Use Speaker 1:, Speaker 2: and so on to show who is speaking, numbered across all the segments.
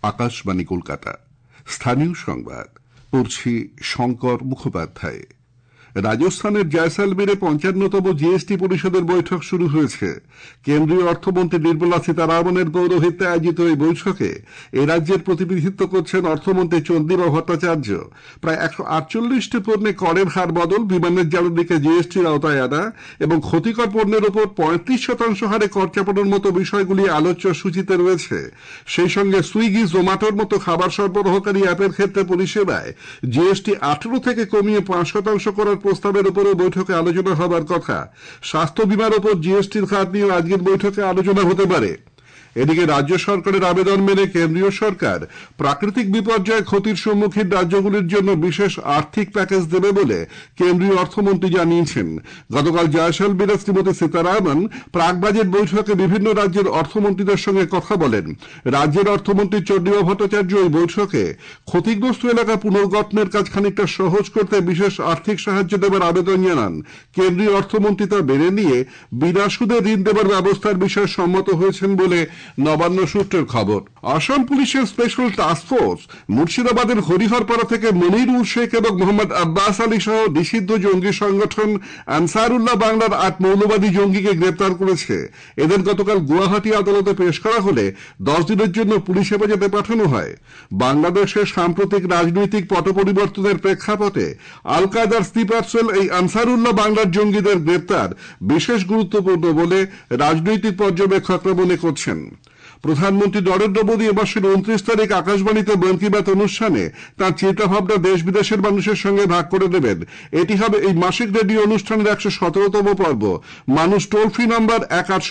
Speaker 1: আকাশবাণী কলকাতা। স্থানীয় সংবাদ পড়ছি শঙ্কর মুখোপাধ্যায়। রাজস্থানের জয়সালমেরে ৫৫তম জিএসটি পরিষদের বৈঠক শুরু হয়েছে। কেন্দ্রীয় অর্থমন্ত্রী নির্মলা সীতারামনের পৌরোহিত্যে আয়োজিত এই বৈঠকে এ রাজ্যের প্রতিনিধিত্ব করছেন অর্থমন্ত্রী চন্দ্রিমা ভট্টাচার্য। প্রায় ১৪৮টি পণ্যে করের হার বদল, বিমানের জ্বালানিকে জিএসটির আওতায় আনা এবং ক্ষতিকর পণ্যের ওপর ৩৫% হারে কর চাপানোর মতো বিষয়গুলি আলোচ্য সূচিতে রয়েছে। সেই সঙ্গে সুইগি, জোম্যাটোর মতো খাবার সরবরাহকারী অ্যাপের ক্ষেত্রে পরিষেবায় জিএসটি ১৮ থেকে কমিয়ে ৫% করার প্রস্তাবের উপরেও বৈঠকে আলোচনা হবার কথা। স্বাস্থ্য বীমার ওপর জিএসটির হার নিয়ে আজকের বৈঠকে আলোচনা হতে পারে। এদিকে রাজ্য সরকারের আবেদন মেনে কেন্দ্রীয় সরকার প্রাকৃতিক বিপর্যয়ে ক্ষতির সম্মুখীন রাজ্যগুলির জন্য বিশেষ আর্থিক প্যাকেজ দেবে বলে কেন্দ্রীয় অর্থমন্ত্রী জানিয়েছেন। গতকাল জয়সালমেরে শ্রীমতী সীতারামন প্রাক বাজেট বৈঠকে বিভিন্ন রাজ্যের অর্থমন্ত্রীদের সঙ্গে কথা বলেন। রাজ্যের অর্থমন্ত্রী চন্দ্রিমা ভট্টাচার্য ওই বৈঠকে ক্ষতিগ্রস্ত এলাকা পুনর্গঠনের কাজ খানিকটা সহজ করতে বিশেষ আর্থিক সাহায্য দেবার আবেদন জানান। কেন্দ্রীয় অর্থমন্ত্রী তা মেনে নিয়ে বিনা সুদে ঋণ দেবার ব্যবস্থার বিষয়ে সম্মত হয়েছেন বলে নবান্ন সূত্রের খবর। আসাম পুলিশের স্পেশাল টাস্ক ফোর্স মুর্শিদাবাদের হরিহরপাড়া থেকে মনিরুল শেখ এবং মোহাম্মদ আব্বাস আলী সহ নিষিদ্ধ জঙ্গি সংগঠন আনসারুল্লাহ বাংলার ৮ মৌলবাদী জঙ্গিকে গ্রেপ্তার করেছে। এদের গতকাল গুয়াহাটি আদালতে পেশ করা হলে ১০ দিনের জন্য পুলিশ হেফাজতে পাঠানো হয়। বাংলাদেশের সাম্প্রতিক রাজনৈতিক পট পরিবর্তনের প্রেক্ষাপটে আল কায়দার স্লিপার সেল এই আনসারুল্লাহ বাংলার জঙ্গিদের গ্রেপ্তার বিশেষ গুরুত্বপূর্ণ বলে রাজনৈতিক পর্যবেক্ষকরা মনে করছেন। প্রধানমন্ত্রী নরেন্দ্র মোদী এ মাসের ২৯ তারিখ আকাশবাণীতে মন কি বাত অনুষ্ঠানে তাঁর চিন্তাভাবনা দেশ বিদেশের মানুষের সঙ্গে ভাগ করে নেবেন। এটি হবে এই মাসিক রেডিও অনুষ্ঠানের ১১৭তম পর্ব। মানুষ টোল ফ্রি নম্বর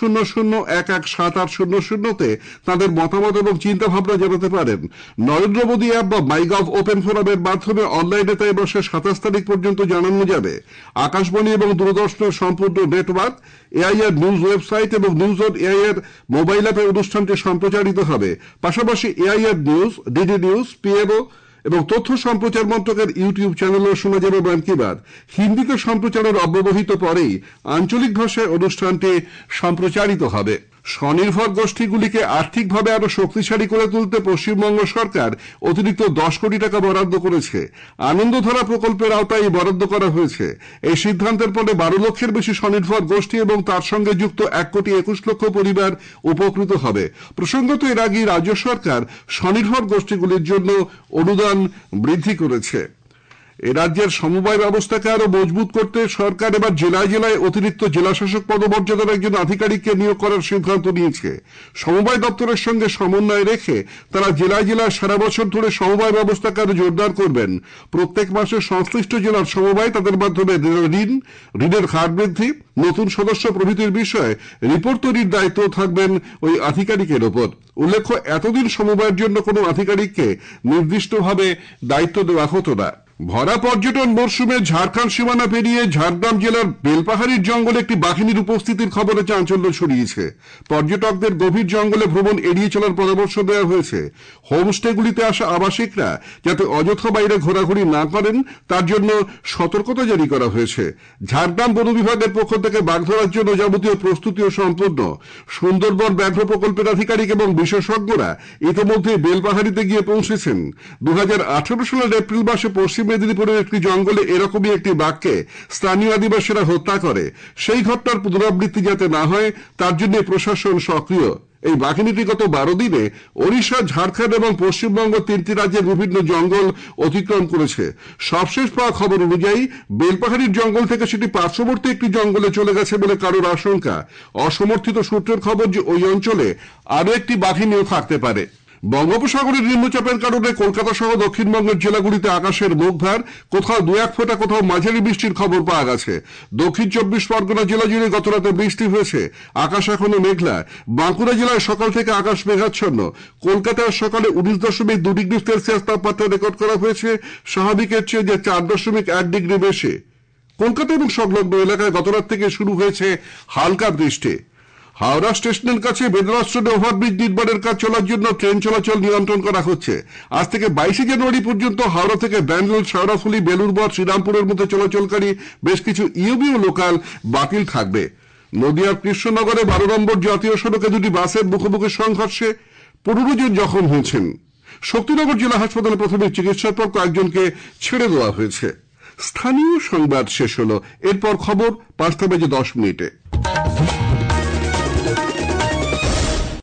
Speaker 1: ১৮০০-১১৭৮০০-তে তাঁদের মতামত এবং চিন্তাভাবনা জানাতে পারেন। নরেন্দ্র মোদী অ্যাপ বা মাইগভ ওপেন ফোরামের মাধ্যমে অনলাইনে তাই মাসের ২৭ তারিখ পর্যন্ত জানানো যাবে। আকাশবাণী এবং দূরদর্শনের সম্পূর্ণ নেটওয়ার্ক, এআইআর নিউজ ওয়েবসাইট এবং নিউজ অন এআইআর মোবাইল অ্যাপে অনুষ্ঠানটি সম্প্রচারিত হবে। পাশাপাশি AIR news, DD news, PMO এবং তথ্য সম্প্রচার মন্ত্রকের ইউটিউব চ্যানেলেও শোনা যাবে মন কি বাত। হিন্দিতে সম্প্রচারের অব্যবহিত পরেই আঞ্চলিক ভাষায় অনুষ্ঠানটি সম্প্রচারিত হবে। স্বনির্ভর গোষ্ঠীগুলিকে আর্থিকভাবে আরো শক্তিশালী করে তুলতে পশ্চিমবঙ্গ সরকার অতিরিক্ত ১০ কোটি টাকা বরাদ্দ করেছে। আনন্দধারা প্রকল্পের আওতায় বরাদ্দ করা হয়েছে। এই সিদ্ধান্তের ফলে ১২ লক্ষের বেশি স্বনির্ভর গোষ্ঠী এবং তার সঙ্গে যুক্ত ১,২১,০০,০০০ পরিবার উপকৃত হবে। প্রসঙ্গত এর আগে রাজ্য সরকার স্বনির্ভর গোষ্ঠীগুলির জন্য অনুদান বৃদ্ধি করেছে। এ রাজ্যের সমবায় ব্যবস্থাকে আরো মজবুত করতে সরকার এবার জেলায় জেলায় অতিরিক্ত জেলাশাসক পদমর্যাদার একজন আধিকারিককে নিয়োগ করার সিদ্ধান্ত নিয়েছে। সমবায় দপ্তরের সঙ্গে সমন্বয় রেখে তারা জেলায় জেলায় সারা বছর ধরে সমবায় ব্যবস্থাকে আরো জোরদার করবেন। প্রত্যেক মাসে সংশ্লিষ্ট জেলার সমবায় তাদের মাধ্যমে ঋণের হার বৃদ্ধি, নতুন সদস্য প্রভৃতির বিষয়ে রিপোর্ট তৈরির দায়িত্ব থাকবেন ওই আধিকারিকের ওপর। উল্লেখ্য, এতদিন সমবায়ের জন্য কোনো আধিকারিককে নির্দিষ্টভাবে দায়িত্ব দেওয়া হতো না। ভরা পর্যটন মরশুমে ঝাড়খণ্ড সীমানা পেরিয়ে ঝাড়গ্রাম জেলার বেলপাহাড়ির জঙ্গলে একটি বাঘিনীর উপস্থিতির খবরে চাঞ্চল্য ছড়িয়েছে। পর্যটকদের গভীর জঙ্গলে ভ্রমণ এড়িয়ে চলার পরামর্শ দেওয়া হয়েছে। হোমস্টেগুলিতে আসা আবাসিকরা যাতে অযথা বাইরে ঘোরাঘুরি না করেন তার জন্য সতর্কতা জারি করা হয়েছে। ঝাড়গ্রাম বন বিভাগের পক্ষ থেকে বাঘ ধরার জন্য যাবতীয় প্রস্তুতিও সম্পূর্ণ। সুন্দরবন ব্যাঘ্র প্রকল্পের আধিকারিক এবং বিশেষজ্ঞরা ইতিমধ্যে বেলপাহাড়িতে গিয়ে পৌঁছেছেন। ২০১৮ সালের এপ্রিল মাসে পশ্চিম মেদিনীপুরের একটি জঙ্গলে এরকমই একটি বাঘকে স্থানীয় আদিবাসীরা হত্যা করে। সেই ঘটনার পুনরাবৃত্তি যাতে না হয় তার জন্য প্রশাসন সক্রিয়। এই বাঘিনীটি গত ১২ দিনে ওড়িশা, ঝাড়খণ্ড এবং পশ্চিমবঙ্গ ৩টি রাজ্যের বিভিন্ন জঙ্গল অতিক্রম করেছে। সবশেষ পাওয়া খবর অনুযায়ী বেলপাহাড়ির জঙ্গল থেকে সেটি পার্শ্ববর্তী একটি জঙ্গলে চলে গেছে বলে কারোর আশঙ্কা। অসমর্থিত সূত্রের খবর যে ওই অঞ্চলে আরও একটি বাঘিনীও থাকতে পারে। বঙ্গোপসাগরের নিম্নচাপের কারণে কলকাতা সহ দক্ষিণবঙ্গের জেলাগুলিতে আকাশের মুখ ভার, কোথাও ২-১ ফোঁটা, কোথাও মাঝারি বৃষ্টির খবর পাওয়া গেছে। দক্ষিণ ২৪ পরগনা জেলা জুড়ে গতরাতে বৃষ্টি হয়েছে। আকাশ এখনো মেঘলা। বাঁকুড়া জেলায় সকাল থেকে আকাশ মেঘাচ্ছন্ন। কলকাতায় সকালে ১৯.২ ডিগ্রি সেলসিয়াস তাপমাত্রা রেকর্ড করা হয়েছে, স্বাভাবিকের চেয়ে ৪.১ ডিগ্রি বেশি। কলকাতা এবং সংলগ্ন এলাকায় গতরাত থেকে শুরু হয়েছে হালকা বৃষ্টি। হাওড়া স্টেশনের কাছে বেদরাজ রোডে ওভারব্রিজ নির্মাণের কাজ চলার জন্য ট্রেন চলাচল নিয়ন্ত্রণ করা হচ্ছে। আজ থেকে ২২ জানুয়ারি পর্যন্ত হাওড়া থেকে ব্যান্ডেল, শেওড়াফুলি, বেলুড়মঠ, শ্রীরামপুরের মধ্যে চলাচলকারী বেশ কিছু ইউবি ও লোকাল বাতিল থাকবে। নদিয়ার কৃষ্ণনগরে ১২ নম্বর জাতীয় সড়কে দুটি বাসের মুখোমুখি সংঘর্ষে ১৫ জন জখম হয়েছেন। শক্তিনগর জেলা হাসপাতালে প্রাথমিক চিকিৎসার পর কয়েকজনকে ছেড়ে দেওয়া হয়েছে। স্থানীয় সংবাদ শেষ হলো। এরপর খবর 5:10 মিনিটে।